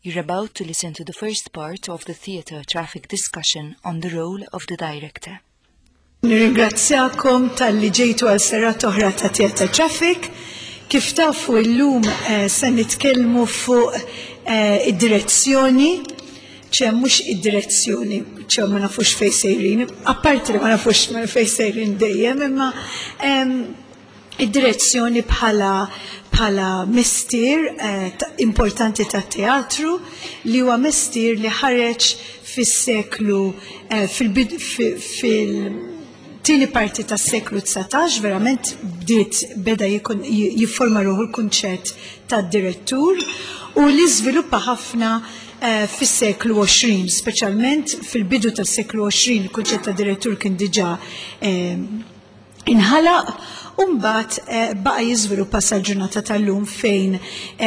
You're about to listen to the first part of the theatre traffic discussion on the role of the director. Nirringrazzjakom tal-li ġejtu għal serrat oħra ta' Theatre Traffic. Kif tafu llum se nitkellmu fuq id-direzzjoni, mhux id-direzzjoni, ma nafux fejn sejrin, apparti li ma nafux fejn sejrin dejjem, imma id-direzzjoni bħala mistier importanti ta' teatru li huwa mistier li ħareġ fis-seklu fil-tieni parti tas-seklu 19 verament beda jifforma ruħu l-kunċett tad-direttur u li żviluppa ħafna fis-seklu 20, speċjalment fil-bidu tas-seklu 20 il-kunċett tad-direttur kien diġà inħalaq. Mbagħad baqa' jiżviluppa sal-ġurnata tal-lum fejn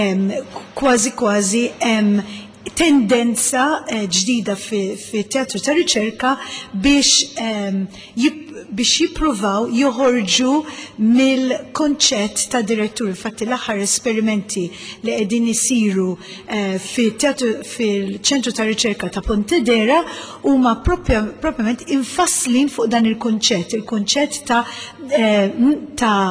kważi hemm tendenza ġdida fit-teatru ta' riċerka biex jippruvaw joħorġu mill-konċett ta' direttur. Infatti l-aħħar esperimenti li qegħdin isiru fil-ċentru ta' riċerka ta' Pontedera huma proprjament infasslin fuq dan il-konċett ta'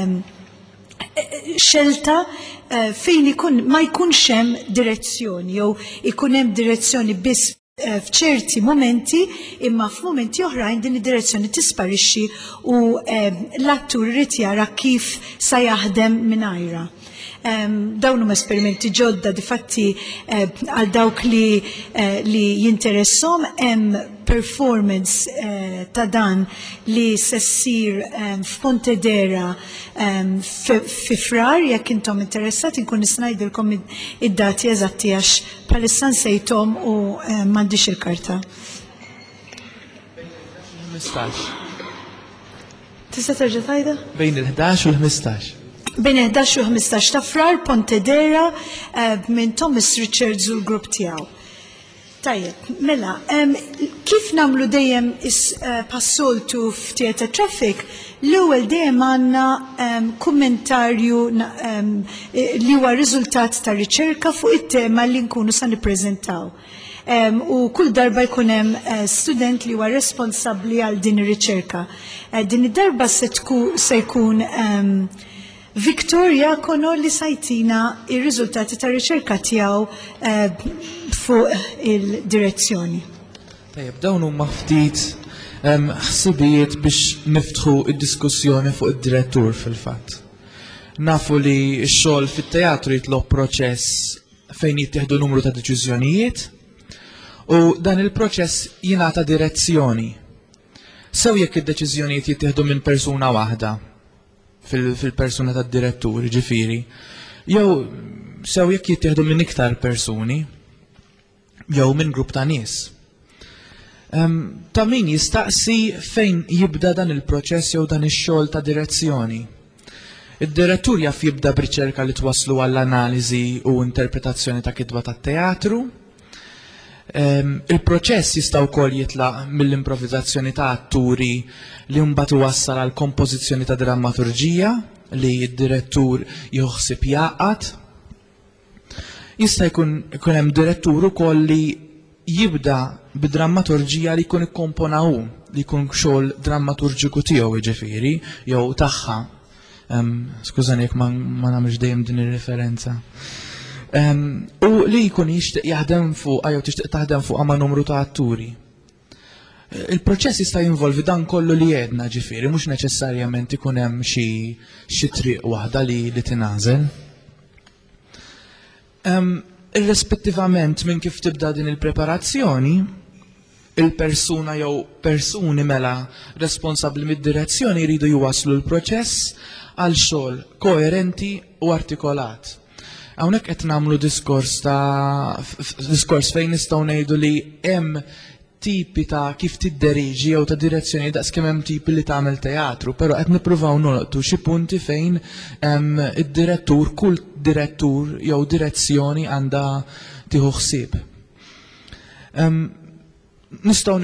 xelta fejn ma jkunx hemm direzzjoni jew ikun hemm direzzjoni biss f'ċerti momenti, imma f'momenti oħrajn din id-direzzjoni tisparixxi u l-attur irid jara kif sa jaħdem mingħajrha. Dawn huma esperimenti ġodda difatti għal dawk li jinteressom hemm performance ta' dan li se ssir f'Pontedera fi frar, jekk intom interessati nkun nista' ngħidilkom id-dati eżatti għax bħalissa nsejthom u m'għandix il-karta. Tista' terġa' tgħidha? Bejn il-11 u l-15. Bejn 11 u 15 ta' frar Pontedera minn Thomas Richards u l-grupp tiegħu. Tajjeb, mela, kif nagħmlu dejjem passoltu f'Theatre Traffic, l-ewwel dejjem għandna kummentarju li huwa riżultat ta' riċerka fuq it-tema li nkunu sa nippreżentaw. U kull darba jkun hemm student li huwa responsabbli għal din ir-riċerka. Din id-darba se jkun Victor Jakono li sajtina ir-riżultati ta' riċerka tiegħu fuq il-direzzjoni. Tajjeb, dawn huma ftit ħsibijiet biex niftħu id-diskussjoni fuq id-direttur fil-fatt. Nafu li x-xogħol fit-teatru jitlob proċess fejn jittieħdu numru ta' deċiżjonijiet u dan il-proċess jingħata direzzjoni. Sew jekk id-deċiżjonijiet jittieħdu minn persuna waħda fil-persuna tad-direttur, ġifieri, jew sew jekk jittieħdu minn iktar persuni, jew minn grupp ta' nies. Ta' min jistaqsi fejn jibda dan il-proċess jew dan ix-xogħol ta' direzzjoni. Id-direttur jaf jibda b'riċerka li twasslu għall-analiżi u interpretazzjoni ta' kitba tat-teatru. Il-proċess jista' wkoll jitlaq mill-improvvizazzjoni ta' atturi li mbagħad iwassal għal kompożizzjoni ta' drammaturġija li d-direttur joħsib jaqgħad. Jista' jkun hemm direttur ukoll li jibda bid-drammaturġija li jkun ikkompona hu, li jkun xogħol drammaturġiku tiegħu jiġifieri jew tagħha. Skużani jekk ma nagħmilx dejjem din ir-referenza. U li jkun jixtieq jaħdem fuq jew tixtieq taħdem fuq ma' numru ta' atturi. Il-proċess jista' jinvolvi dan kollu li għedna ġifieri, mhux neċessarjament ikun hemm xi triq waħda li tingħażel. Irrispettivament minn kif tibda din il-preparazzjoni, il-persuna jew persuni mela responsabbli mid-direzzjoni jridu jwasslu l-proċess għal xogħol koerenti u artikolat. Hawnhekk qed nagħmlu diskors fejn nistgħu ngħidu li hemm tipi ta' kif tidderiġi jew ta' direzzjoni daqskemm hemm tipi li tagħmel teatru, però qed nippruvaw nolqtu xi punti fejn id-direttur, kull direttur jew direzzjoni għandha tieħu ħsieb. Nistgħu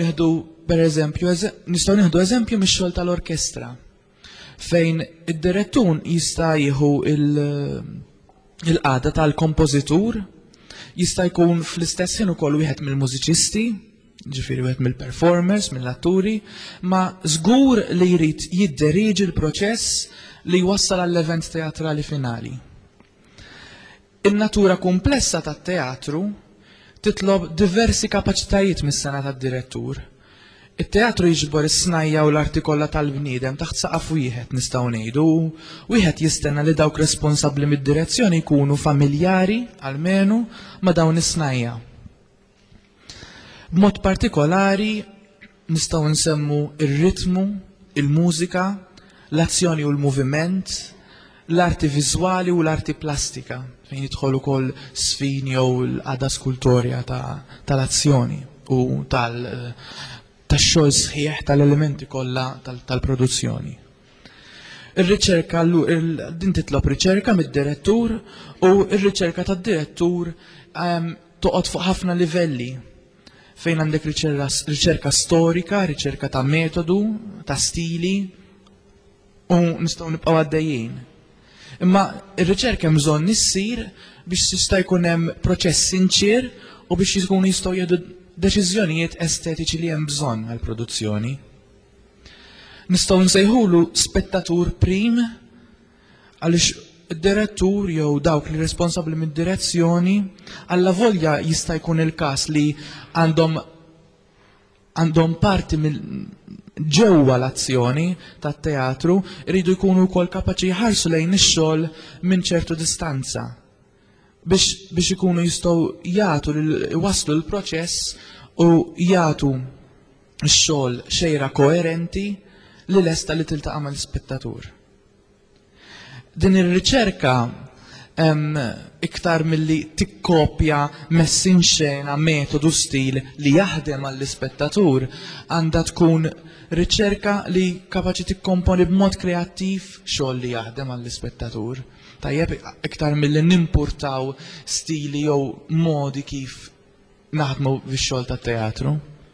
nieħdu eżempju mix-xogħol tal-orkestra fejn id-direttur jista' jieħu il-qagħda tal-kompożitur Jista' jkun fl-istess ħin ukoll wieħed mill-mużiċisti, ġifieri wieħed mill-performers, mill-atturi, ma żgur li jrid jidderiġi l-proċess li jwassal għall-event teatrali finali. In-natura komplessa tat-teatru titlob diversi kapaċitajiet mis-sena tad-direttur. Il-teatru jiġbor is-snajja u l-arti kollha tal-bniedem taħt saqaf wieħed nistgħu ngħidu, wieħed jistenna li dawk responsabbli mid-direzzjoni jkunu familjari almenu ma' dawn is-snajja. B'mod partikolari nistgħu nsemmu ir-ritmu, il-mużika, l-azzjoni u l-moviment, l-arti viżwali u l-arti plastika, fejn jidħol ukoll sfin jew l-qada skultorja tal-azzjoni u tax-xogħol sħiħ tal-elementi kollha tal-produzzjoni. Ir-riċerka din titlob riċerka mid-direttur u r-riċerka tad-direttur toqgħod fuq ħafna livelli fejn għandek riċerka storika, riċerka ta' metodu, ta' stili u nistgħu nibqgħu għaddejjin. Imma ir-riċerka hemm bżonn issir biex jista' jkun hemm proċess sinċir u biex jkunu jistgħu jieħdu deċiżjonijiet estetiċi li hemm bżonn għall-produzzjoni. Nistgħu nsejħulu spettatur prim għaliex id-direttur jew dawk li responsabbli mid-direzzjoni alla volja jista' jkun il-każ li għandhom parti ġewwa l-azzjoni tat-teatru iridu jkunu wkoll kapaċi jħarsu lejn ix-xogħol minn ċertu distanza. Biex ikunu jistgħu waslu l-proċess u jagħtu x-xogħol xejra koerenti li lesta li tiltaqa' mal-spettatur. Din ir-riċerka iktar milli tikkopja messin xena metodu stil li jaħdem għall-ispettatur għandha tkun riċerka li kapaċi tikkomponi b'mod kreattiv xogħol li jaħdem għall-ispettatur. Tajjeb iktar milli nimpurtaw stili jew modi kif naħdmu fix-xogħol tat-teatru.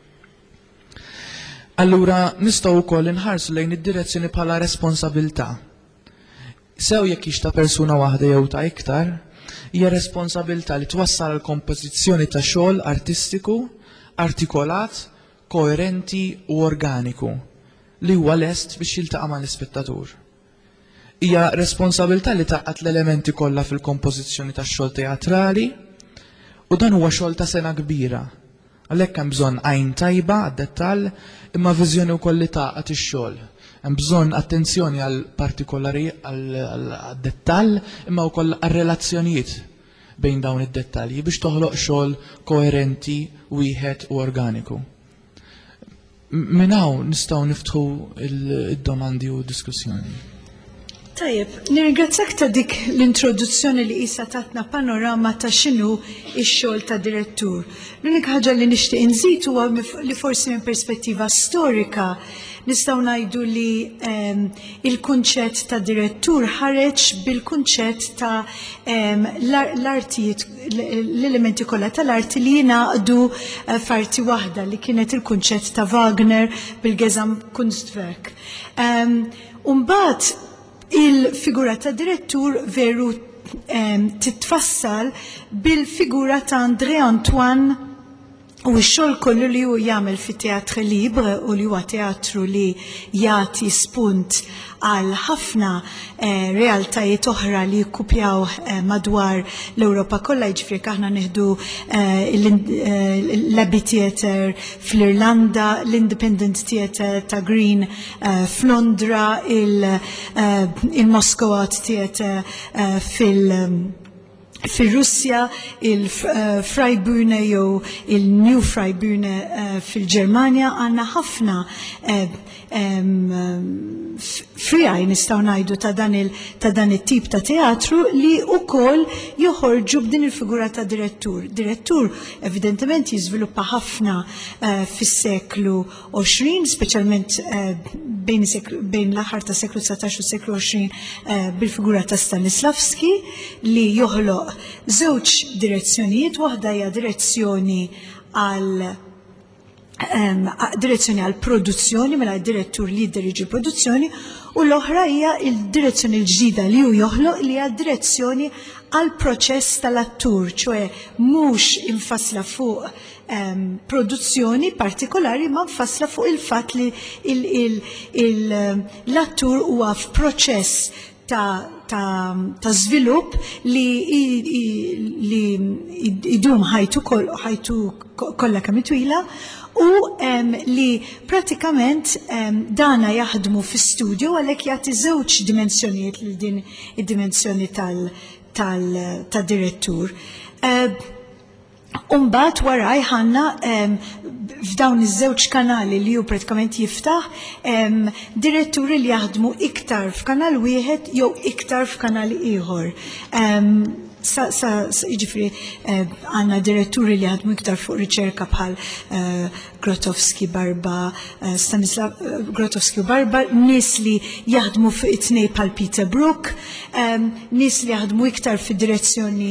Allura nistgħu wkoll inħarsu lejn id-direzzjoni bħala responsabilità. Sew jekk hix ta' persuna waħda jew ta' iktar, hija responsabilità li twassal għal kompożizzjoni ta' xogħol artistiku, artikolat, koerenti u organiku li huwa lest biex jiltaqa' mal-ispettatur. Hija responsabilità li taqqat l-elementi kollha fil-kompożizzjoni tax-xogħol teatrali u dan huwa xogħol ta' sena kbira. Għalhekk hemm bżonn għajn tajba għad-dettall imma viżjoni wkoll li taqgħat ix-xogħol. Hemm bżonn attenzjoni għal partikolari għad-dettall imma wkoll għar-relazzjonijiet bejn dawn id-dettalji biex toħloq xogħol koerenti, wieħed u organiku. Minn hawn nistgħu niftħu id-domandi u d-diskussjoni. Tajjeb, nirringrazzjak ta' dik l-introduzzjoni li qisha tatna panorama ta' x'inhu x-xogħol ta' direttur. L-unika ħaġa li nixtieq inżid huwa li forsi minn perspettiva storika nistgħu ngħidu li il-kunċett ta' direttur ħareġ bil-kunċett ta' l-artijiet, l-elementi kollha tal-arti li jingħaqdu f'arti waħda li kienet il-kunċett ta' Wagner bil-Gesamtkunstwerk. Mbagħad il-figura ta' direttur veru titfassal bil-figura ta' André Antoine u x-xogħol kollu li hu jagħmel fit-Teatr Libre u li huwa teatru li jagħti spunt għal ħafna realtajiet oħra li jikkupjaw madwar l-Ewropa kollha, jiġifieri aħna nieħdu l-Abbey Theatre fl-Irlanda, l-Independent Theatre ta' Green f'Londra, il-Moscow Art Theatre fil-Russja, il-Freibühne jew il-New Freibühne fil-Ġermanja għandna ħafna frijaj nistgħu ngħidu ta' dan it-tip ta' teatru li wkoll joħorġu b'din il-figura ta' direttur. Direttur evidentement jiżviluppa ħafna fis-seklu 20, speċjalment bejn l-aħħar ta' seklu 19 u seklu 20 bil-figura ta' Stanislavski li joħloq żewġ direzzjonijiet, waħda hija direzzjoni għal produzzjoni mela direttur li jiddiriġi produzzjoni u l-oħra hija il-direzzjoni l-ġdida li hu joħloq li hija direzzjoni għal proċess tal-attur, ċoe mhux infassla fuq produzzjoni partikolari, ma nfassla fuq il-fatt li l-attur huwa f'proċess ta' żvilupp li idum ħajtu kollha kemm itwila u li pratikament dana jaħdmu fi-studio għalhekk jagħti żewġ dimensjonijiet lil din id-dimensjoni tad-direttur. Umbat waraj ħanna f'dawn iż-żewġ kanali li hu pratikament jiftaħ diretturi li jaħdmu iktar f'kanal wieħed jew iktar f'kanali ieħor. Jiġifieri għandna diretturi li jaħdmu iktar fuq riċerka bħal Grotowski Barba, Stanislav Grotowski Barba, nies li jaħdmu fuq it-tnej bħal Peter Brook, nies li jaħdmu iktar fid-direzzjoni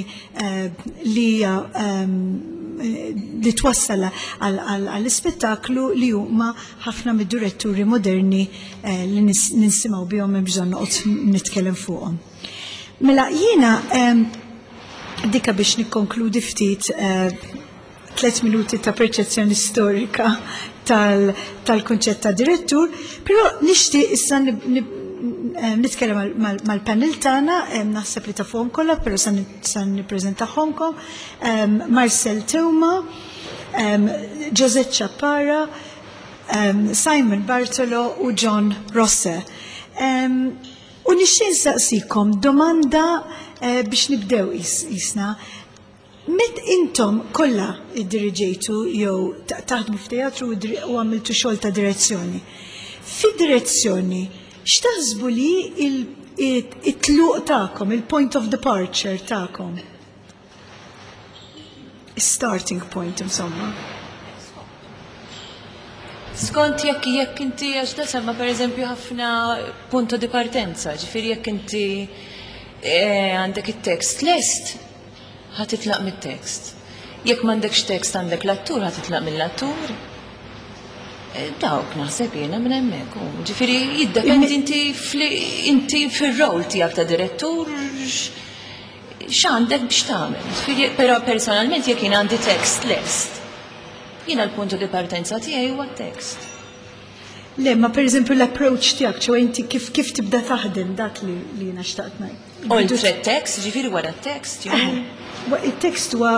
li twassal għall-ispettaklu li huma ħafna mid-diretturi moderni li ninsimgħu bihom hemm bżonn noqgħod nitkellem fuqhom. Mela jiena dika biex nikkonkludi ftit 3 minuti ta' perċezzjoni storika tal-kunċett ta' direttur, però nixtieq issa nitkellem mal-panel tagħna, naħseb li tafuhom kollha, però sa nippreżentahomkom. Marcel Teuma, Josette Chappara, Simon Bartolo u John Rosse. U nixtieq nsaqsikom domanda biex nibdew isna. Met intom kollha iddiriġejtu jew taħdmu f'teatru u għamiltu xogħol ta' direzzjoni. Fid-direzzjoni x'taħsbu li it-tluq tagħkom, il-point of departure tagħkom? Starting point insomma. Skont jekk inti għax da semma pereżempju ħafna punto di partenza, ġifieri jekk inti għandek it-tekst lest, ħatitlaq mit-tekst. Jekk m'għandekx tekst għandek l-attur, ħatitlaq mill-attur. Dawk naħseb jiena minn hemmhekk. Ġifieri jiddependi inti fir-rol tiegħek ta' direttur x'għandek biex tagħmel. Però personalment jekk jien għandi tekst lest, jiena l-punto di partenza tiegħi huwa t-tekst. Le, ma per eżempju l-approach tiegħek, ċew inti kif tibda taħdem dak li jiena xtaqt ngħid. Oltre t-tekst, ġifieri wara t-tekst, it-tekst huwa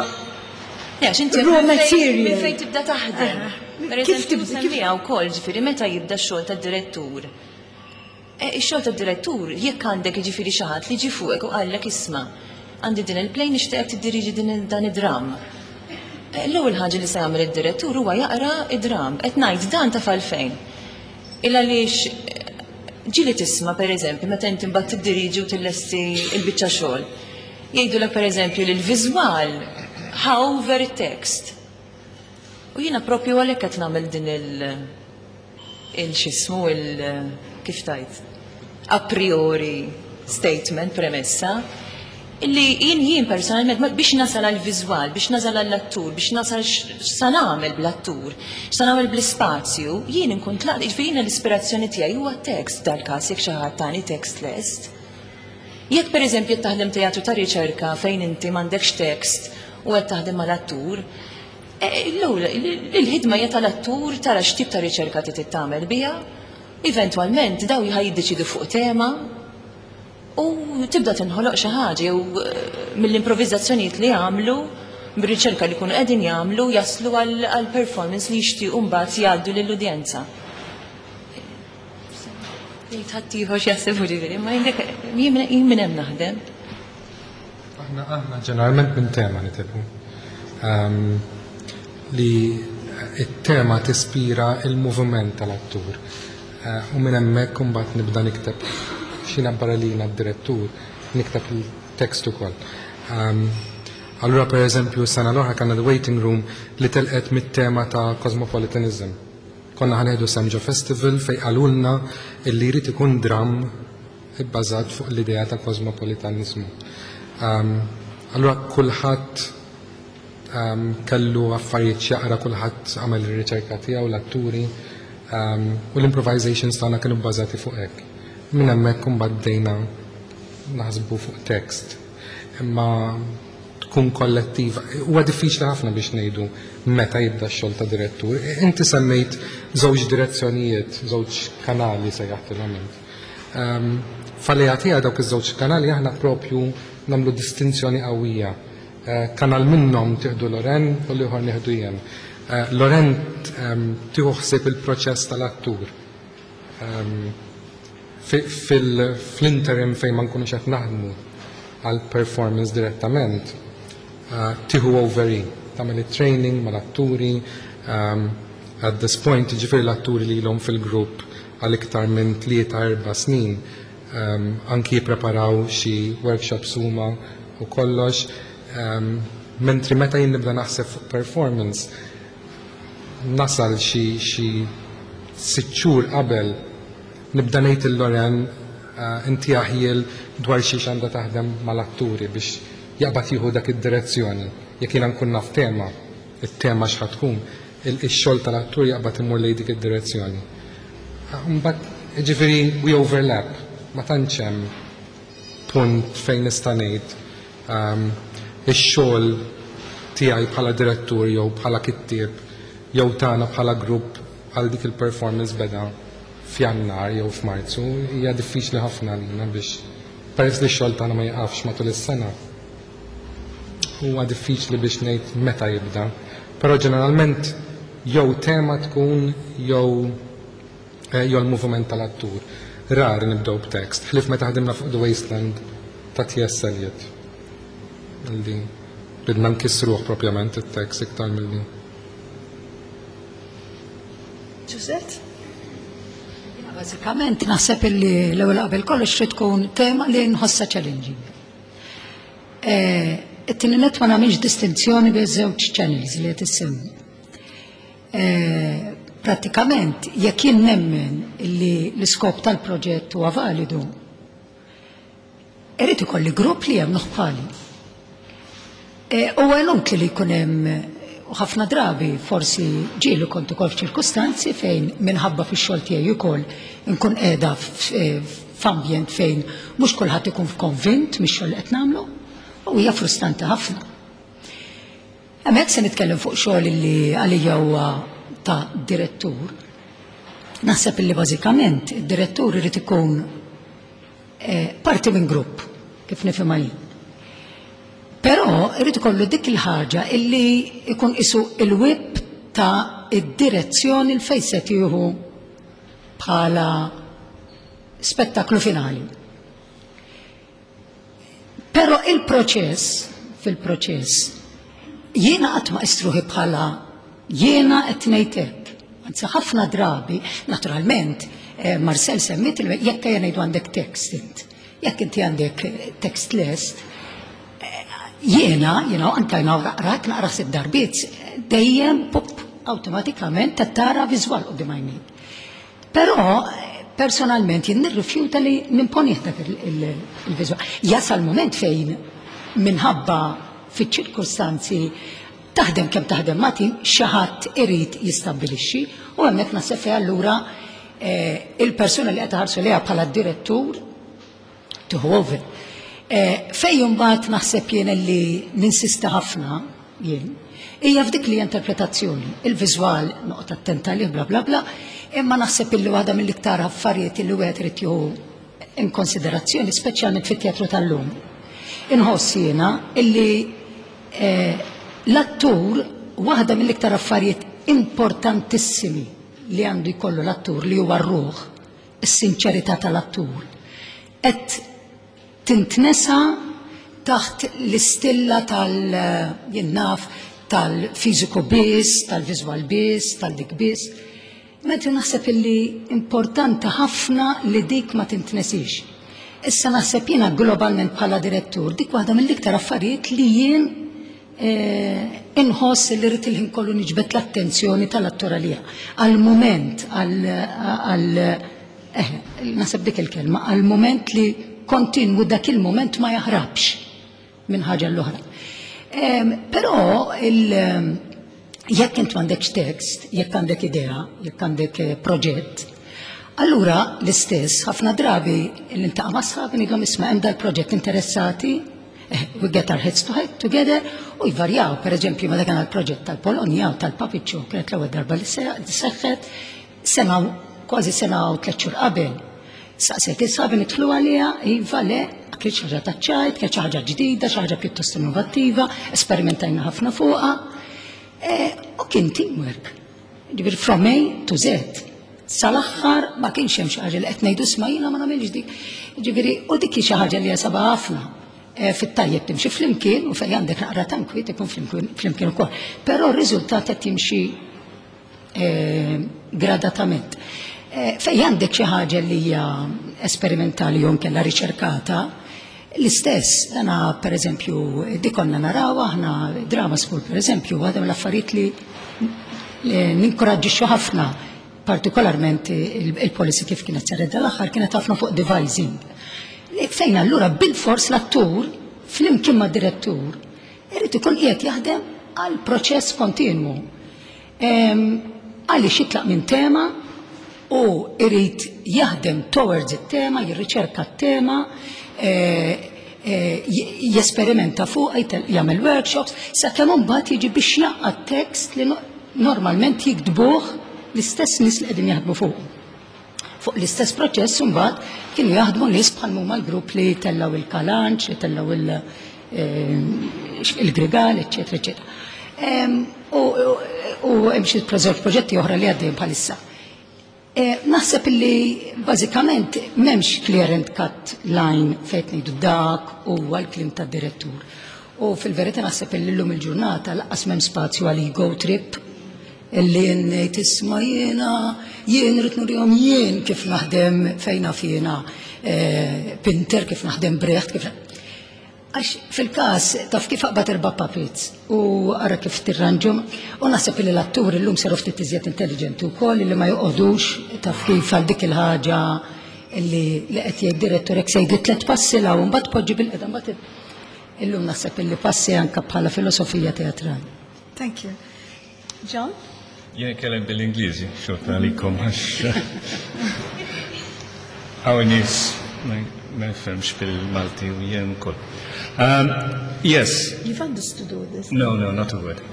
raw material. Fejn tibda taħdem. Per eżempju semmija wkoll ġifieri meta jibda x-xogħol tad-direttur. Ix-xogħol tad-direttur jekk għandek jiġifieri xi ħadd li ġi fuqek u qallek isma' għandi din il-play nixtieq tiddiriġi dan id-dram. L-ewwel ħaġa li se jagħmel id-direttur huwa jaqra id-dram. Qed ngħid dan ta' falfejn. Illa għaliex ġieli tisma' pereżempju meta inti mbagħad tiddiriġi u tillesti l-biċċa xogħol. Jgħidulek pereżempju li l-viżwal over it-text. U jiena proprju għalhekk qed nagħmel din il-xismu kif tajt a priori statement premessa illi jien personalment biex nasal għal-viżwal, biex nasal għall-attur, biex nasal x'sa nagħmel bl-attur, x'sa nagħmel bl-ispazju, jien inkun tlaqt jiena l-ispirazzjoni tiegħi huwa tekst dal-każ jekk xi ħadd tani tekst lest. Jekk pereżempju taħdem teatru ta' riċerka fejn inti m'għandekx tekst u qed taħdem mal-attur, il-ħidma hija tal-attur tara x'tip ta' riċerka trid tagħmel biha, eventwalment daw jiddeċidu fuq tema u tibda tinħoloq xi ħaġa jew mill-improvvizzazzjonijiet li jagħmlu bir-riċerka li jkunu qegħdin jagħmlu jaslu għal performance li jixtiequ mbagħad jgħaddu lill-udjenza. Jitħattieħor x'jaħsebu ġifieri, ma jien minn hemm naħdem. Aħna ġeneralment minn tema nitilbu. Li it-tema tispira il-moviment tal-attur. U minn hemmhekk imbagħad nibda nikteb xina baralina d-direttur, nikteb il-tekst ukoll. Allura per eżempju s-sena l-oħra kanna l-waiting room li telqet mit-tema ta' cosmopolitanism. Konna ħaneħdu Semġa Festival fej għalulna illi jrid ikun dram bbażat fuq l-idea ta' cosmopolitanismu. Allura kulħadd kellu affarijiet jaqra, kulħadd għamel ir-riċerka tiegħu l-atturi u l-improvisations tagħna kienu bbażati fuq hekk. Minn hemmhekk imbagħad bdejna naħsbu fuq tekst. imma tkun kollettiva. Huwa diffiċli ħafna biex ngħidu meta jibda x-xogħol ta' direttur. Inti semmejt żewġ direzzjonijiet, żewġ kanali sejjaħtilhom int. Fal-idea tiegħek dawk iż-żewġ kanali aħna propju nagħmlu distinzjoni qawwija. Kanal minnhom tieħdu Loren u l-ieħor nieħdu jien. Loren tieħu ħsieb il-proċess tal-attur. Fl-interim fejn ma nkunux qed naħdmu għal performance direttament, tieħu overi, tagħmel it-training mal-atturi, at this point ġifieri l-atturi li ilhom fil-grupp għal iktar minn 3-4 snin, anki jippreparaw xi workshops huma u kollox, mentri meta jien nibda naħseb fuq performance nasal xi 6 xhur qabel nibda ngħid il-Loren inti aħjel dwar xi għandha taħdem mal-atturi biex jaqbad jieħu dak id-direzzjoni. Jekk jiena nkun naf tema, it-tema x'ħad tkun, ix-xogħol tal-attur jaqbad imur lejn dik id-direzzjoni. Mbagħad ġifieri we overlap, ma tantx hemm punt fejn nista' ngħid ix-xogħol tiegħi bħala direttur jew bħala kittieb jew tagħna bħala grupp għal dik il-performance beda f'Jannar jew f'Marzu hija diffiċli ħafna għalina biex peress li x-xogħol tagħna ma jaqafx matul is-sena. Huwa diffiċli biex ngħid meta jibda, però ġeneralment jew tema tkun jew l-moviment tal-attur. Rari nibdew b'tekst, ħlif meta ħdimna fuq The Wasteland ta' T.S. Eliot. Illi ridna nkissruh propjament it-tekst iktar milli. Ġużett? Bażikament naħseb illi l-ewwel qabel kollox trid tkun tema li nħossha challenging. It-tieni nett ma nagħmilx distinzjoni bejn żewġ channels li qed issemmi. Prattikament jekk jien nemmen li l-iskop tal-proġett huwa validu, irid ikolli grupp li hemm bħali. Huwa inutli li jkun hemm ħafna drabi forsi ġieli kont ukoll f'ċirkustanzi fejn minħabba fix-xogħol tiegħi wkoll inkun qiegħda f'ambjent fejn mhux kulħadd ikun konvint mix-xogħol qed nagħmlu u hija frustranti ħafna. Hemmhekk se nitkellem fuq xogħol li għalija huwa ta' direttur. Naħseb illi bażikament id-direttur irid ikun parti minn grupp kif nifhimha jien. Però irid ikollu dik il-ħaġa illi ikun isu il-wib ta' id-direzzjoni l fejn se tieħu bħala spettaklu finali. Però fil-proċess jiena qatt ma istruħi bħala jiena qed ngħid hekk. Anzi ħafna drabi, naturalment, Marcel semmit jekk ngħidu għandek text int. Jekk inti għandek text list, jiena anke naqra sitt darbiet dejjem awtomatikament tara viżwal qudiem għajnejk. Però personalment jien nirrifjuta li nimponih dak il-viżwal. Jasal mument fejn minħabba fiċ-ċirkustanzi taħdem kemm taħdem magħti xi ħadd irid jistabbilixxi u hemmhekk naħseb fejn allura il-persuna li qed taħarsu liha bħala direttur tieħu over. Fejn imbagħad naħseb jien li ninsista ħafna jien hija f'dik li interpretazzjoni. Il-viżwal noqgħod attenta lih bla bla bla, imma naħseb illi waħda mill-iktar affarijiet illi wieħed irid jieħu in konsiderazzjoni speċjalment fit-teatru tal-lum. Inħoss jiena illi l-attur waħda mill-iktar affarijiet importantissimi li għandu jkollu l-attur li huwa r-ruħ, is-sinċerità tal-attur. Qed tintnesa taħt l-istilla tal-jinnaf tal-fiżiku biss, tal-viżwal biss, tal-dik biss. Meta naħseb illi importanti ħafna li dik ma tintnesix. Issa naħseb jiena globalment bħala direttur dik waħda mill-iktar affarijiet li jien inħoss li rrid il-ħin kollu niġbed l-attenzjoni tal-attoralija. Għal-moment, naħseb dik il-kelma, għal-moment li kontinwu dak il-moment ma jaħrabx minn ħaġa l-oħra. Però jekk int m'għandekx tekst, jekk għandek idea, jekk għandek proġett, allura l-istess ħafna drabi l-intaqa' ma' sħabi nidhom isma' hemm dal-proġett interessati, We get our heads together u jvarjaw, per eżempju, meta kien il-proġett tal-Polonja u tal-Papiċċju kienet l-ewwel darba li seħħet sena kważi sena u 3 xhur qabel. Saqset is-sabi nidħlu għaliha, iva le, kien xi ħaġa taċċajt, kien xi ħaġa ġdida, xi ħaġa pjuttost innovattiva, esperimentajna ħafna fuqha. U kien teamwork. Ġifieri from A to Z. Sal-aħħar ma kienx hemm xi ħaġa li qed ngħidu smajna ma nagħmilx dik. Ġifieri u dik xi ħaġa li jasabha ħafna. Fit-tajjeb timxi flimkien u fejn għandek naqra tankwiet ikun flimkien ukoll. Però r-riżultat qed jimxi gradatament. Fejn għandek xi ħaġa li hija esperimentali jew kellha riċerkata, l-istess, dana per eżempju, dikonna naraw aħna drama school per eżempju, għadem l-affarijiet li ninkoraġġixxu ħafna, partikolarment il-policy kif kienet saret dal-aħħar kienet ħafna fuq devising. Fejn allura bil-fors l-attur flimkien ma' direttur irid ikun qiegħed jaħdem għal proċess kontinwu. Għaliex jitlaq minn tema u irid jaħdem towards it-tema, jirriċerka t-tema, jesperimenta fuq, jagħmel workshops, sakemm imbagħad jiġi biex jaqgħad tekst li normalment jiktbuh l-istess nies li qegħdin jaħdmu fuq. Fuq l-istess proċess imbagħad kienu jaħdmu nies bħal huma l-grupp li tellaw il-kalanċ, li tellaw il-grigal, eċetera, eċetera. U hemm xi proġetti oħra li għaddejjin bħalissa. Naħseb li bażikament m'hemmx clear and cut line fejn ngħidu dak huwa l-kliem tad-direttur. U fil-verità naħseb li llum il-ġurnata laqqas m'hemm spazju għal ego trip illi ngħid isma' jien rid nurihom jien kif naħdem fejn jiena Pinter, kif naħdem Brecht, kif għax fil-każ taf kif aqbad erba' puppets u ara kif tirranġhom u naħseb li l-atturi llum saru ftit iżjed intelligenti wkoll li ma joqogħdux taf kif għal dik il-ħaġa li qed jgħid direttur hekk se jgħid 3 passi law u mbagħad tpoġġi bil-qeda mbagħad illum naħseb illi passi anke bħala filosofija teatrali. Thank you. John? Jien kellem bil-Ingliżi, xorta għalikom għax hawn nies ma jfhemx bil-Malti u jien ukoll. Yes. You've understood all this? No, not a word.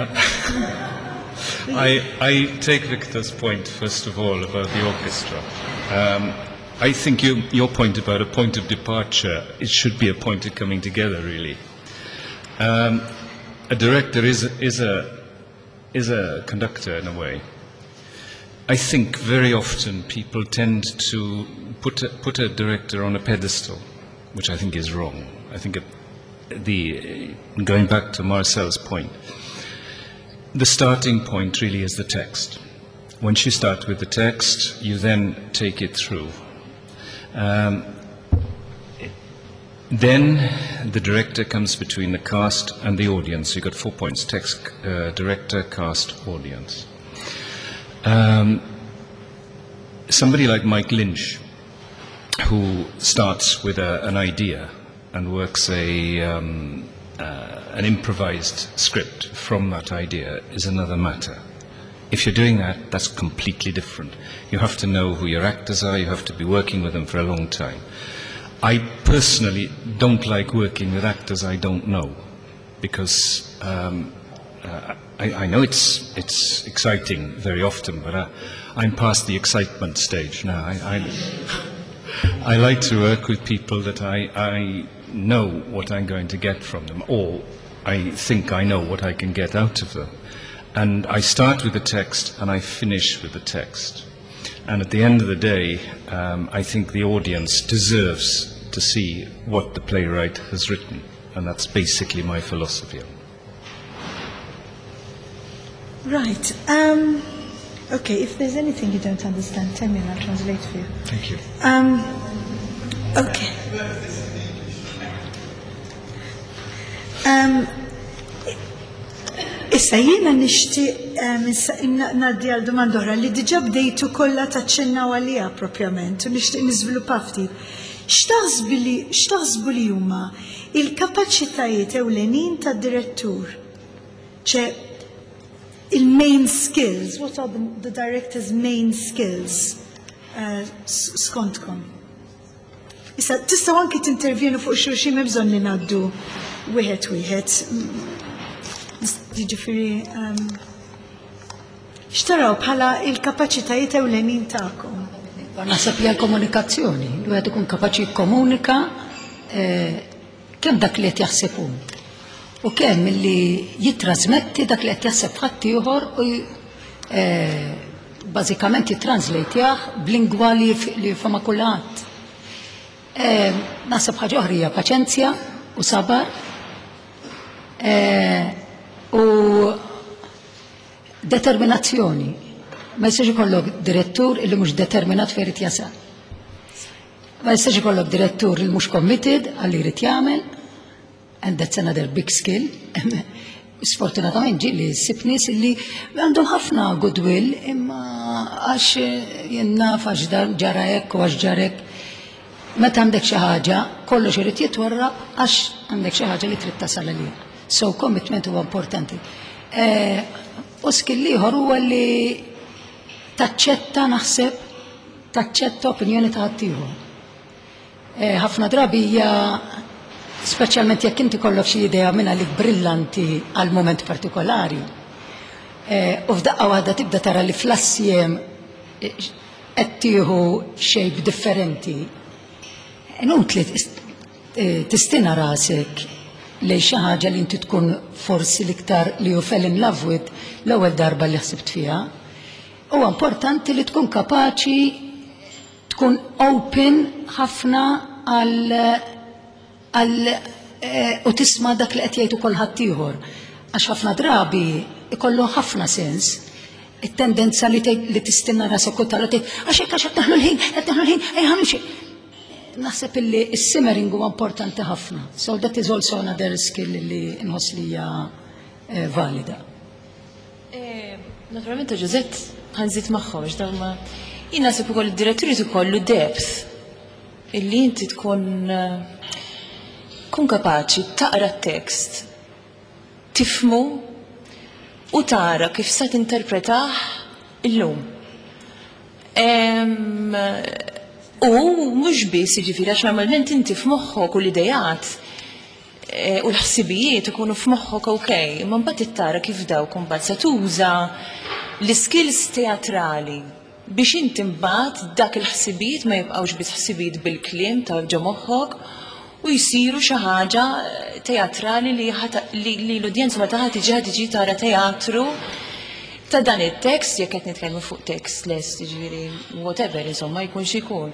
I take Victor's point, first of all, about the orchestra. I think your point about a point of departure, it should be a point of coming together, really. A director is a conductor in a way. I think very often people tend to put a director on a pedestal, which I think is wrong. I think going back to Marcel's point, the starting point really is the text. Once you start with the text, you then take it through. Then the director comes between the cast and the audience. You've got 4 points: text, director, cast, audience. Somebody like Mike Lynch, who starts with an idea and works an improvised script from that idea, is another matter. If you're doing that, that's completely different. You have to know who your actors are, you have to be working with them for a long time. I personally don't like working with actors I don't know, because I know it's exciting very often, but I'm past the excitement stage now. I like to work with people that I know what I'm going to get from them, or I think I know what I can get out of them. And I start with the text and I finish with the text. And at the end of the day, I think the audience deserves to see what the playwright has written. And that's basically my philosophy. Right. Okay, if there's anything you don't understand, tell me and I'll translate for you. Thank you. Okay. Issa jiena nixtieq ngħaddi għal domanda oħra li diġà bdejtu kollha taċċennaw għaliha proprjament u nixtieq niżviluppa ftit. X'taħsbu li huma il-kapaċitajiet ewlenin tad-direttur? Il-main skills, what are the director's main skills skontkom? Issa, tistgħu anki tintervjenu fuq xulxin ma bżonn li ngħaddu wieħed. Jiġifieri x'taraw bħala l-kapaċitajiet ewlenin tagħkom? Naħseb hija l-komunikazzjoni, li wieħed ikun kapaċi jikkomunika kemm dak li qed jaħseb hu u kemm li jittrasmetti dak li qed jaħseb ħadd ieħor u bażikament jittranslejtjah b'lingwa li jifhimha kulħadd. Naħseb ħaġa oħra hija paċenzja u sabar u determinazzjoni. Ma jistax ikollok direttur illi mhux determinat fejn irid jasal. Ma jistax ikollok direttur illi mhux committed għalli jrid jagħmel, and that's another big skill. Sfortunatament ġieli ssib nies illi għandhom ħafna goodwill imma għax jennaf għax ġara hekk u għax ġarek. Meta għandek xi ħaġa, kollox irid jitwarrab għax għandek xi ħaġa li trid tasal għaliha. So commitment huwa importanti. U skill ieħor huwa li taċċetta opinjoni ta' ħaddieħor. Ħafna drabi hija speċjalment jekk inti kollok xi idea minn għalik brillanti għal mument partikolari. U f'daqqa waħda tibda tara li fl-assiem qed tieħu shape differenti. Inutli tistina rasek lejn xi ħaġa li inti tkun forsi l-iktar li you fell in love with l-ewwel darba li ħsibt fiha. Huwa importanti li tkun kapaċi tkun open ħafna u tisma' dak li qed jgħidu kulħadd ieħor. Għax ħafna drabi ikollu ħafna sens it-tendenza li tistinna rasek u tara tgħid għax hekk qed naħlu l-ħin, ħamilx. Naħseb illi s-simmering huwa importanti ħafna. So that is also another skill li nħoss li hija valida. Naturalment Ġużett ħanżid magħhom x'dawn ma jien naħseb ukoll id-diretturi tkollu depth illi inti tkun kapaċi taqra t-tekst, tifhmu u tara kif se tinterpretah illum. U mhux biss jiġifieri għax normalment inti f'moħħok u l-idejat u l-ħsibijiet ikunu f'moħħok okej, imma mbagħad ittara kif dawk imbagħad se tuża l-skills teatrali biex inti mbagħad dak il-ħsibijiet ma jibqgħux biss ħsibijiet bil-kliem ta' ġo moħħok u jsiru xi ħaġa teatrali li l-udjenza meta tiġi tara teatru ta' dan it-tekst, jekk qed nitkellmu fuq tekst lest, jiġifieri whatever insomma jkun xi jkun.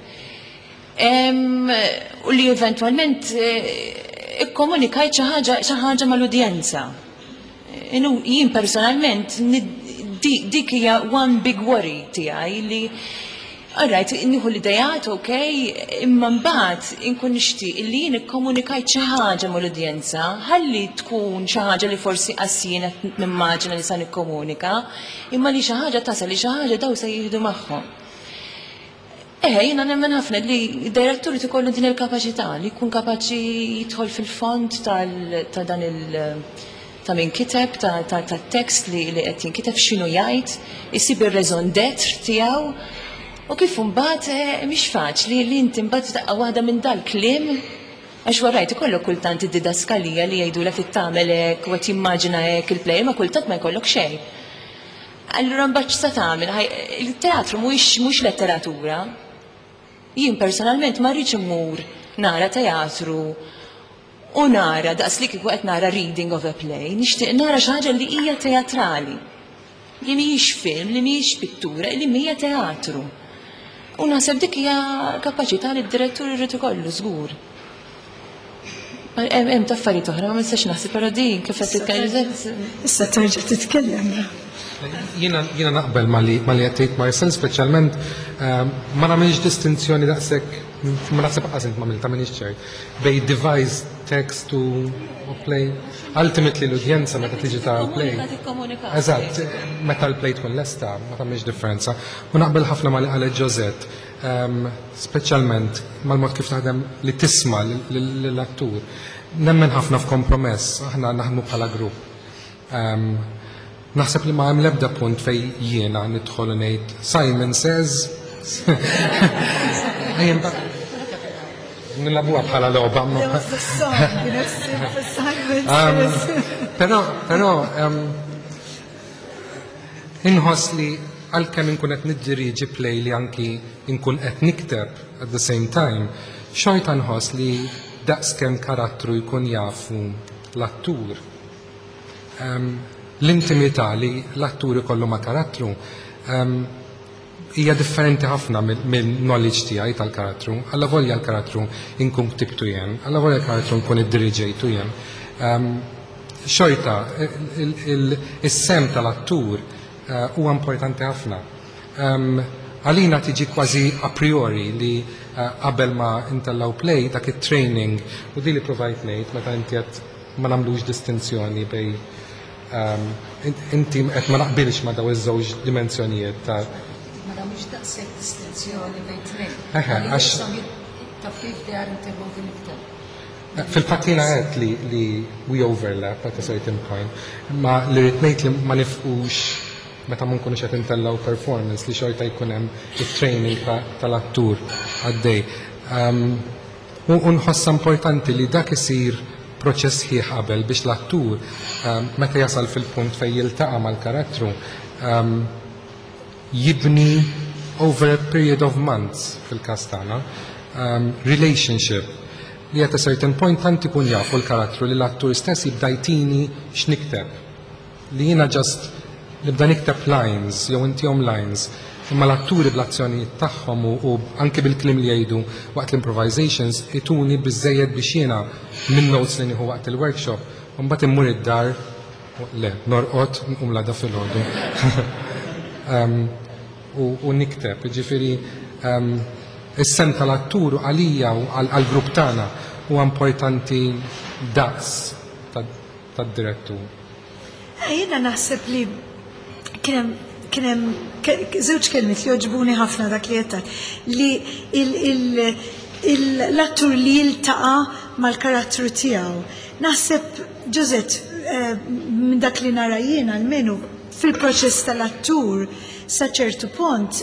U li eventwalment ikkomunikajt xi ħaġa mal-udjenza. Jien personalment dik hija one big worry tiegħi li alright, nieħu l-idejat, okej, imma mbagħad inkun nixtieq illi jien ikkomunikajt xi ħaġa mal-udjenza, ħalli tkun xi ħaġa li forsi qassien qed nimmaġina li se nikkomunika, imma li xi ħaġa tasal li xi ħaġa daw se jieħdu magħhom. Jiena nemmen ħafna li d-diretturi tkollu din il-kapaċità li jkun kapaċi jidħol fil-fond ta' dan ta' min kiteb, ta' tekst li qed jinkiteb x'inhu jgħid, isib ir-raison d'être tiegħu. U kif mbagħad mhix faċli li inti mbagħad taqqa' waħda minn dal-kliem għax warajt ikollok kultant id-didaskalija li jgħidulek tittamel hekk u qed jimmaġina hekk il-plej ma kultant ma jkollok xejn. Allura mbagħad x'sa tagħmel? Il-teatru mhux letteratura. Jien personalment ma rridx immur nara teatru u nara daqs li kieku qed nara reading of a play, nixtieq nara xi ħaġa li hija teatrali. Li mhijiex film, li mhijiex pittura, li hija teatru. U naħseb dik hija kapaċità li d-direttur irid ikollu żgur. Hemm taffarijiet oħra ma nistax naħseb però din kif qed titkellem. Issa terġa' titkellem. Jiena naqbel ma li qed tgħid Marcel speċjalment ma nagħmilx distinzjoni daqshekk ma naħseb qasint ma mill tagħmilx ċert bej devised text u play. Ultimately l-udjenza meta tiġi ta' play. Eżatt, meta l-play tkun lesta ma tagħmilx differenza. U naqbel ħafna ma li qalet Ġozett, speċjalment mal-mod kif taħdem li tisma' lill-attur. Nemmen ħafna f'kompromess, aħna naħdmu bħala grupp. Naħseb li ma hemm l-ebda punt fej jiena nidħol u ngħid Simon says nilabuha bħala logħba. There was the song, you know, Sing for Simon. Però inħoss li għalkemm inkun qed niddiriġi play li anki inkun qed nikteb at the same time, xorta nħoss li daqskemm karattru jkun jafu l-attur. L-intimità li l-attur ikollu ma' karattru hija differenti ħafna mill-knowledge tiegħi tal-karattru. Alla volja l-karattru inkun ktibtu jien, alla volja l-karattru nkun iddiriġejtu jien. Xorta, is-sem tal-attur huwa importanti ħafna. Għalina tiġi kważi a priori li qabel ma intellaw play dak it-training u di li provajt ngħid meta inti qed ma nagħmlux distinzjoni bej inti qed ma naqbilx ma daw iż-żewġ dimensjonijiet ta' ma nagħmlux daqshekk distinzjoni bejn tnejn. Għax taf kif they are interwoven iktar. Fil-fattina għed li we overlap at a certain point, ma li ritnejt li ma nifqux meta ma nkunux qed intellaw performance li xorta jkun hemm it-training tal-attur għaddej. U nħossa importanti li dak isir proċess ħieħ qabel biex l-attur meta jasal fil-punt fejn jiltaqa' mal-karattru jibni over a period of months fil-każ tagħna relationship li at a certain point tant ikun jafu l-karattru li l-attur stess jibda jtini x'nikteb li jiena just nibda nikteb lines jew intihom lines imma l-atturi bl-azzjonijiet tagħhom u anke bil-kliem li jgħidu waqt l-improvisations ituni biżżejjed biex jiena minn notes li nieħu waqt il-workshop u mbagħad immur id-dar le norqod nqum l-għada filgħodu u nikteb, jiġifieri is-sem tal-attur għalija u għall-grupp tagħna huwa importanti daqs tad-direttur. Jiena naħseb li kien hemm żewġ kelmiet li joġbuni ħafna dak li jettat li l-attur li jiltaqa' mal-karattru tiegħu. Naħseb Ġużett minn dak li nara jiena almenu fil-proċess tal-attur sa ċertu punt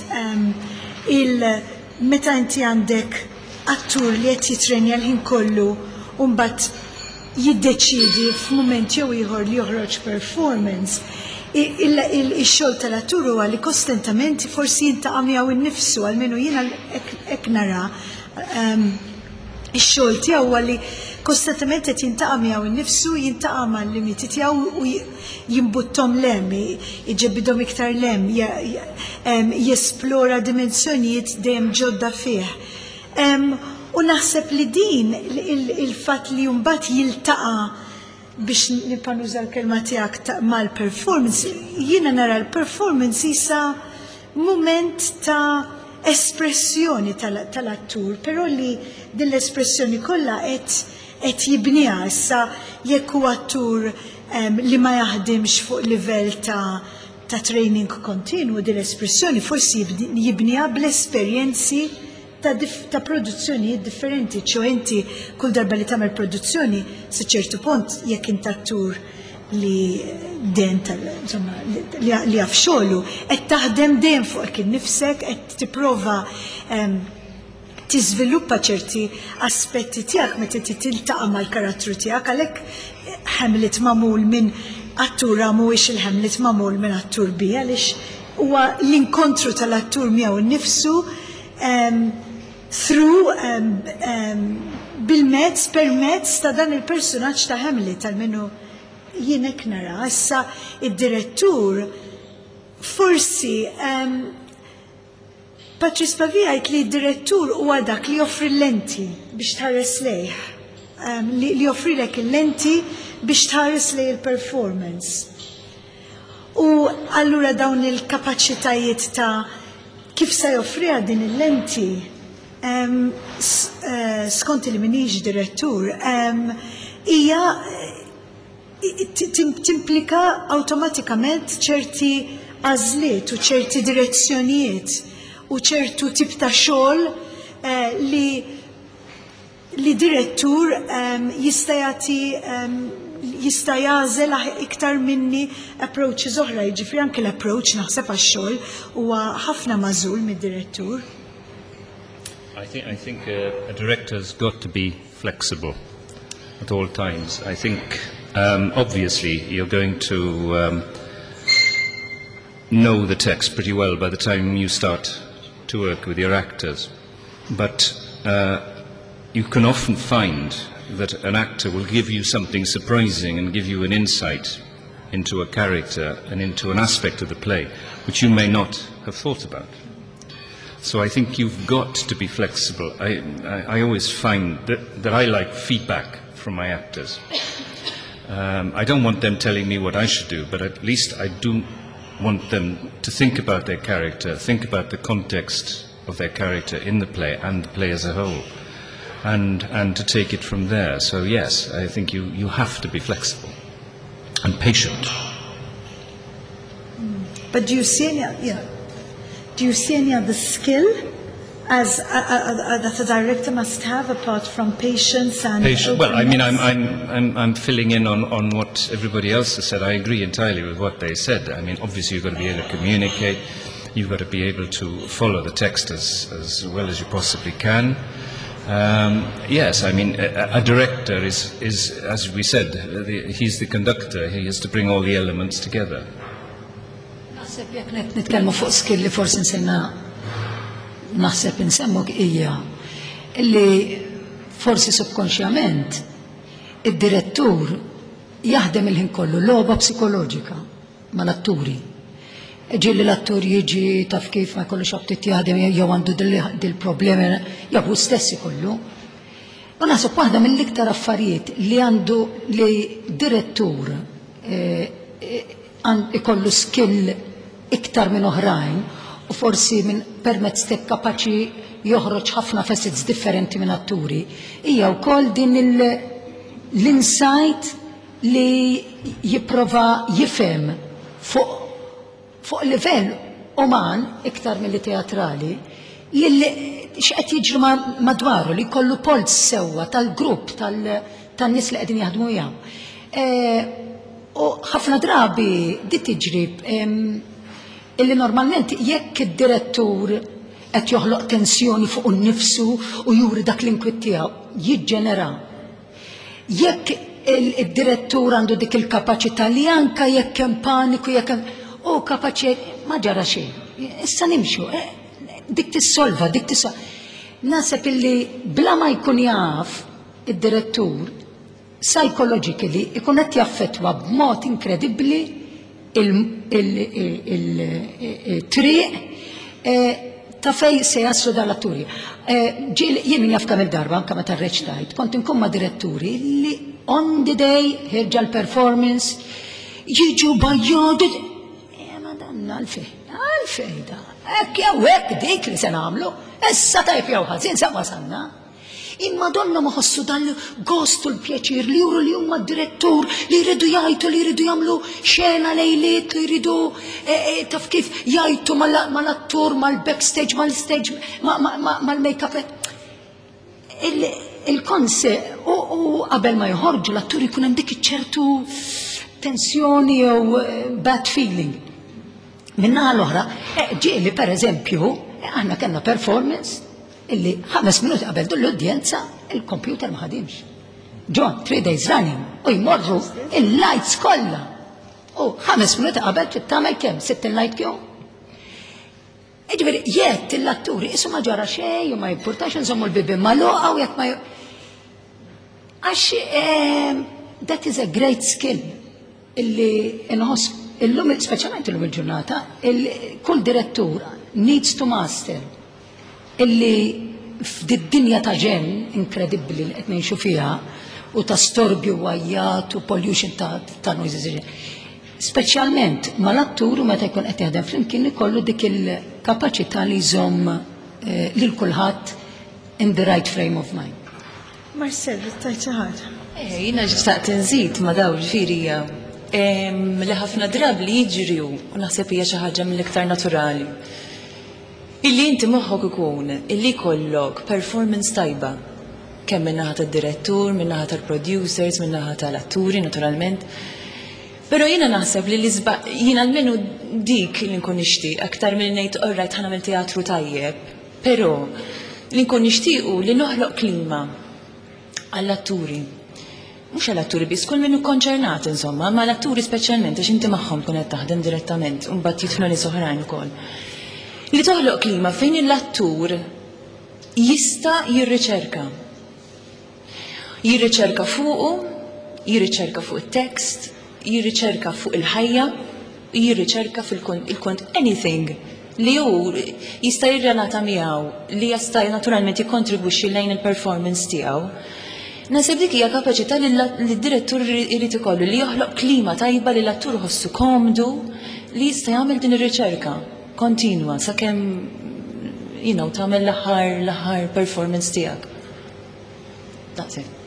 meta inti għandek attur li qed jitrenja l-ħin kollu u mbagħad jiddeċiedi f'mument jew ieħor li joħroġ performance. Il-xogħol tal-attur huwa li kostantament forsi jintaqa' miegħu innifsu għalmenu jiena hekk nara ix-xogħol tiegħu huwa li kostantament qed jintaqa' miegħu innifsu, jintaqa' mal-limiti tiegħu u jimbuttom lem, iġebbidhom iktar lem, jesplora dimensjonijiet dejjem ġodda fih. U naħseb li din il-fatt li mbagħad jiltaqa' biex nipanuża l-kelma tiegħek mal-performance, jiena nara l-performance issa mument ta' espressjoni tal-attur, però li din l-espressjoni kollha qed jibniha issa jekk huwa attur li ma jaħdimx fuq livell ta' training kontinwu din l-espressjoni forsi jibniha bl-esperjenzi ta' produzzjoni differenti, ċo inti kull darba li tagħmel produzzjoni sa ċertu punt jekk inti attur li den insomma li jaf xogħlu qed taħdem dejjem fuq innifsek qed tipprova tiżviluppa ċerti aspetti tiegħek meta tiltaqa' mal-karattru tiegħek għalhekk Hamlet magħmul minn attura mhuwiex il-Hamlet magħmul minn attur bi għaliex huwa l-inkontru tal-attur miegħu nnifsu through permezz ta' dan il-personaġġ ta' Hamlet almenu jien hekk nara. Issa id-direttur forsi Patrice Pavia jgħid li d-direttur huwa dak li joffri l-lenti biex tħares lejh. Li joffrilek il-lenti biex tħares lej il-performance. U allura dawn il-kapaċitajiet ta' kif se joffriha din il-lenti skont li minix direttur hija timplika awtomatikament ċerti għażliet u ċerti direzzjonijiet u ċertu tip ta' xogħol li direttur jista' jagħti jista' jagħżel iktar minni approaches oħra, jiġifieri anke l-approach naħseb għax-xogħol huwa ħafna magħżul mid-direttur. I think a director's got to be flexible at all times. I think obviously you're going to know the text pretty well by the time you start to work with your actors. But you can often find that an actor will give you something surprising and give you an insight into a character and into an aspect of the play which you may not have thought about. So I think you've got to be flexible. I always find that I like feedback from my actors. I don't want them telling me what I should do, but at least I do want them to think about their character, think about the context of their character in the play and the play as a whole, and to take it from there. So yes, I think you have to be flexible and patient. But do you see any other skill as that a director must have apart from patience and openness? Well, I mean, I'm filling in on what everybody else has said. I agree entirely with what they said. I mean, obviously you've got to be able to communicate. You've got to be able to follow the text as well as you possibly can. Yes, I mean, a director is, as we said, he's the conductor. He has to bring all the elements together. Naħseb jekk nitkellmu fuq skill li forsi naħseb insemmuk hija illi forsi subkonxjament id-direttur jaħdem il-ħin kollu logħba psikoloġika mal-atturi. Ġieli l-attur jiġi taf kif ma jkollux ftit jaħdem jew għandu dil-problemi jew hu stess ikollu. U naħseb waħda mill-iktar affarijiet li għandu li direttur ikollu skill iktar minn oħrajn u forsi minn permezz tek kapaċi joħroġ ħafna facets differenti minn atturi hija wkoll din l-insight li jipprova jifhem fuq livell uman iktar milli teatrali li x'qed jiġri madwaru li jkollu pols sewwa tal-grupp tan-nies li qegħdin jaħdmu miegħu. U ħafna drabi di tiġri illi normalment jekk id-direttur qed joħloq tensjoni fuq innifsu u juri dak l-inkwiet tiegħu jiġġenera. Jekk id-direttur għandu dik il-kapaċità li anke jekk hemm paniku jekk hemm kapaċi ma ġara xejn. Issa nimxu, dik tissolva, dik tissolva. Naħseb illi bla ma jkun jaf id-direttur psychologically ikun qed jaffettwa b'mod inkredibbli il-triq ta' fej se jaslu dal-atturi. Jien jaf kemm il-darba anke meta rreċtajt, kont inkun ma' diretturi li on the day ħerġa l-performance jiġu bajjodi. Madanna għalfej da. Hekk jew hekk dik li se nagħmlu, issa tajb jew ħażin sa wasalna. Madonna ma ħossu dal-gostu l-pjaċir li juru li huma d-direttur li jridu jgħidu li jridu jagħmlu xena lejliet li jridu taf kif jgħidu mal-attur mal-backstage mal-stage mal-make-up. Il-konse u qabel ma joħorġu l-attur jkun hemm dik ċertu tensjoni jew bad feeling. Minnaħa l-oħra, ġieli pereżempju aħna kellna performance illi 5 minuti qabel l-udjenza il-computer ma ħadimx. John, 3 days running, u jmorru il-lights kollha. U 5 minuti qabel tagħmel kemm? 6 light queue. Ġifieri jekk l-atturi isu ma ġara xejn u ma jimpurtax insommu l-bibien magħluqa u jekk ma għax that is a great skill illi inħoss illum speċjalment illum il-ġurnata kull direttur needs to master illi f'did-dinja ta' ġen inkredibbli li qed ngħixu fiha u ta' storbju wajjat u pollution ta' noises. Speċjalment mal-attur meta jkun qed jaħdem flimkien ikollu dik il-kapaċità li jżomm lil kulħadd in the right frame of mind. Marcel, tajt xi ħaġa. Jiena ġistaqt inżid ma' dawn ġifieri li ħafna drab li jiġri u naħseb hija xi ħaġa mill-iktar naturali. Illi inti moħħok ikun illi kollok performance tajba kemm min-naħa tad-direttur, min-naħa tal-producers, min-naħa tal-atturi naturalment. Però jiena naħseb li jiena almenu dik li nkun nixtieq aktar milli ngħid orrajt ħa nagħmel teatru tajjeb. Però li nkun nixtiequ li noħloq klima għall-atturi. Mhux għall-atturi biss, kull minnu konċernat insomma, ma l-atturi speċjalment għax inti magħhom tkun qed taħdem direttament u mbagħad jidħlu nies oħrajn ukoll. Li toħloq klima fejn l-attur jista' jirriċerka. Jirriċerka fuqu, jirriċerka fuq it-tekst, jirriċerka fuq il-ħajja, jirriċerka fil-kont anything li hu jista' jirrelata miegħu, li jista' naturalment jikkontribwixxi lejn il-performance tiegħu. Nasib dik hija kapaċità li d-direttur irid ikollu li joħloq klima tajba li l-attur ħossu komdu li jista' jagħmel din ir-riċerka kontinwa sakemm tagħmel l-aħħar performance tiegħek. That's it.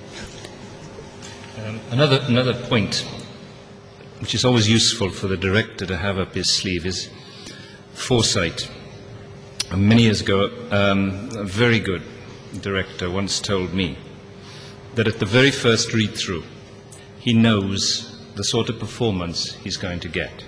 Another point which is always useful for the director to have up his sleeve is foresight. Many years ago, a very good director once told me that at the very first read-through, he knows the sort of performance he's going to get.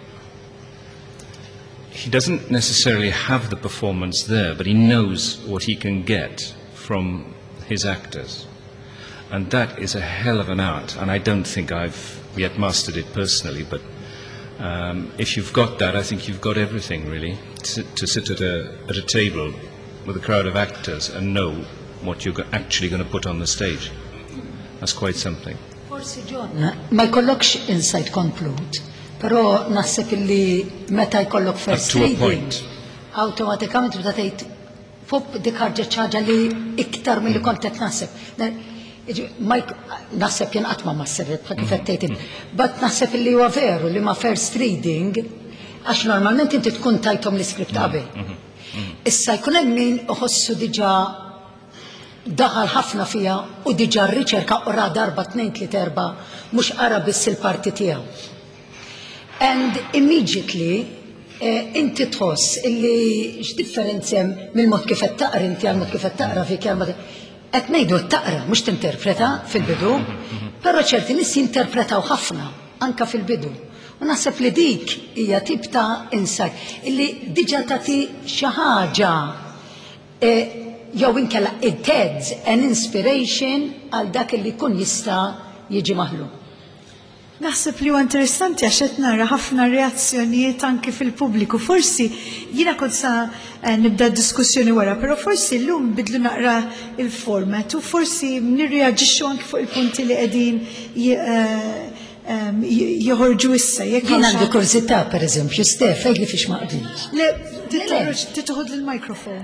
He doesn't necessarily have the performance there, but he knows what he can get from his actors. And that is a hell of an art, and I don't think I've yet mastered it personally, but if you've got that, I think you've got everything, really, to sit at a table with a crowd of actors and know what you're actually going to put on the stage. That's quite something. Forsi John, ma jkollokx insight komplut, però naħseb illi meta jkollok first reading, automatikament bda tgħid fuq dik ħarġet ħaġa li iktar milli kont qed naħseb. Naħseb jien qatt ma masseret bħal kif qed tgħid, but naħseb illi huwa veru li ma first reading għax normalment inti tkun tajthom l-iskript qabel. Issa jkun hemm min iħossu diġà daħal ħafna fija u diġà r-riċerka ora darba 2 3 4 mhux qara biss il-parti tiegħu. And immediately inti tħoss illi x'differenza hemm mill-mod kif qed taqra inti għal mod kif qed taqra fi kelma qed ngħidu taqra mhux tinterpreta fil-bidu, però ċerti nies jinterpretaw ħafna anke fil-bidu. U naħseb li dik hija tip ta' insight illi diġà tagħti xi ħaġa jew inkella it adds an inspiration għal dak li jkun jista' jiġi maħluq. Naħseb li huwa interessanti għax qed nara ħafna reazzjonijiet anke fil-pubbliku. Forsi jiena kont sa nibda diskussjoni wara, però forsi llum bidlu naqra il-format u forsi nirreaġixxu anke fuq il-punti li qegħdin joħorġu issa. Jien għandi kurzità pereżempju, Stef, li fiex ma qbilx. Le, titħod il-mikrofon.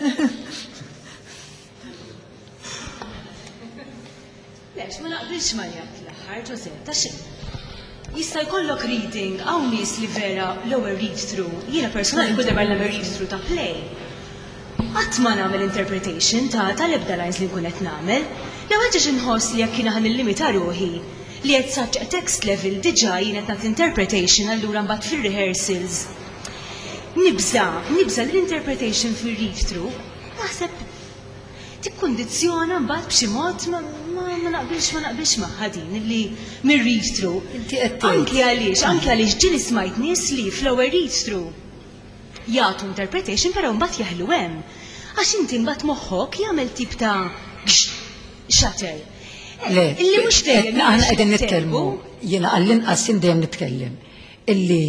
Lex, ma naqbilx ma jgħid l-aħħar, Ġosef, ta' xejn. Jista' jkollok reading hawn nies li vera l-ewwel read-through. Jiena personali kull darba nagħmel read-through ta' play. Qatt ma nagħmel interpretation tal-ebda lines li nkun qed nagħmel. L-ewwel ġiex inħoss li jekk jiena ħanillimita ruħi li qed such a text level diġà jien qed nagħti interpretation allura mbagħad fir-rehearsals. Nibża l-interpretation fir-read-through, naħseb tikkundizzjona mbagħad b'xi mod ma naqbilx magħha din illi mir-read-through. Anke għaliex ġieli smajt nies li fl-ewwel read-through jagħtu interpretation però mbagħad jaħlu hemm. Għax inti mbagħad moħħok jagħmel tip ta' shatter. Illi mhux dejjem aħna qegħdin nitkellmu, jiena għall-inqas dejjem nitkellem illi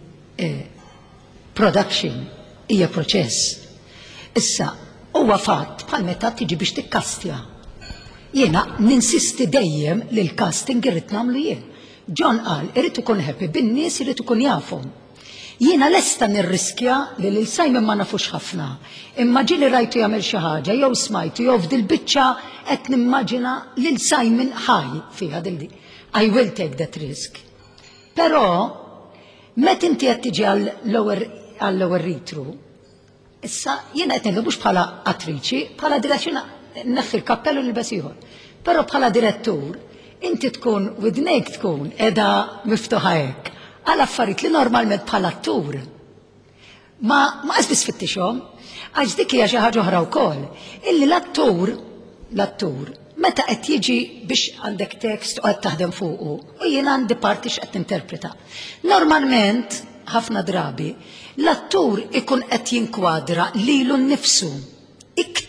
production hija proċess. Issa huwa fatt bħal meta tiġi biex tikkastja. Jiena ninsisti dejjem li l-casting irrid nagħmlu jien. John qal irid ikun happy bin-nies irid ikun jafhom. Jiena lesta nirriskja li lil Simon ma nafux ħafna. Imma ġieli rajtu jagħmel xi ħaġa jew smajtu jew f'dil biċċa qed nimmaġina lil Simon ħaj fiha dilli. I will take that risk. Però meta inti qed tiġi għall-ewwel read-through, issa jiena qed ngħidu mhux bħala attriċi, bħala direttur naffi l-kappellu nilbes ieħor. Però bħala direttur, inti tkun widnejk tkun qiegħda miftuħa hekk għal affarijiet li normalment bħala attur. Ma qasbis fittixhom, għax dik hija xi ħaġa oħra wkoll. Illi l-attur meta qed jiġi biex għandek tekst u qed taħdem fuqu, u jien għandi parti x'qed ninterpreta. Normalment ħafna drabi l-attur ikun qed jinkwadra lilu nnifsu iktar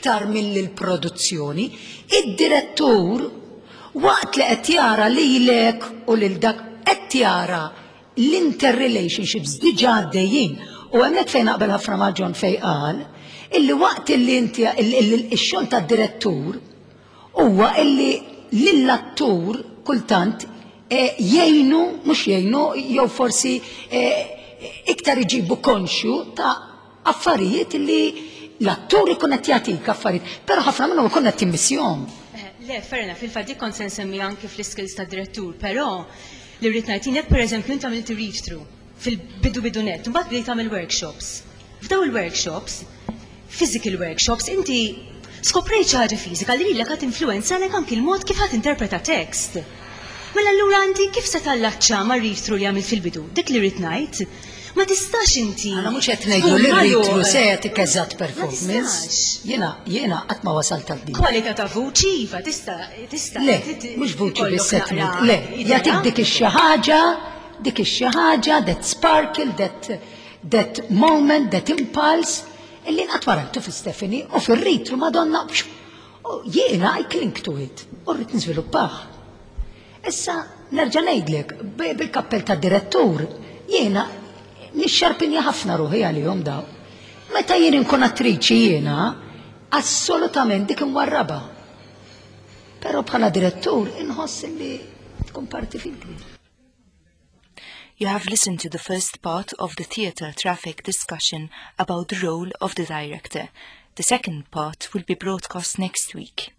iktar mill-produzzjoni, id-direttur waqt li qed jara lilek u lil dak qed jara l-interrelationships diġà għaddejjin. U hemmhekk fejn naqbel ħafna ma' John fejn qal illi waqt illi inti x-xogħol tad-direttur huwa illi lill-attur kultant jgħinu, mhux jgħinu, jew forsi iktar iġibu konxju ta' affarijiet li l-attur ikun qed jagħtik affarijiet, però ħafna minnhom ikun qed timmissjahom. Le, ferna, fil-fatt kont se nsemmi anke fl-skills tad-direttur, però li rrid ngħid pereżempju inti għamilt read-through fil-bidu net, mbagħad bdejt tagħmel workshops. F'daw il-workshops, physical workshops, inti skoprejt xi ħaġa fiżika li lilek qed influenza għalek anke il-mod kif ħadd interpreta tekst. Mela allura inti kif se tallaċċa ma' read-through li għamilt fil-bidu? Dik li rrid ngħid, ma tistax inti. Għana mhux qed ngħidu li read-through se jagħtik eżatt performance. Jiena qatt ma wasalt għal din. Kwalità ta' vuċi iva tista'. Le, mhux vuċi bis-settlement. Le, jagħtik dik ix-xi ħaġa, that sparkle, that moment, that impulse, illi nqatt warajtu fi Stephanie u fir-read-through Madonna jiena I cling to it, u rrid niżviluppah. Issa nerġa' ngħidlek bil-kappell tad-direttur jiena nixxarpinja ħafna ruħi għalihom daw. Meta jien inkun attriċi jiena assolutament dik imwarraba. Però bħala direttur inħoss li tkun parti fil-kbir. You have listened to the first part of the theatre traffic discussion about the role of the director. The second part will be broadcast next week.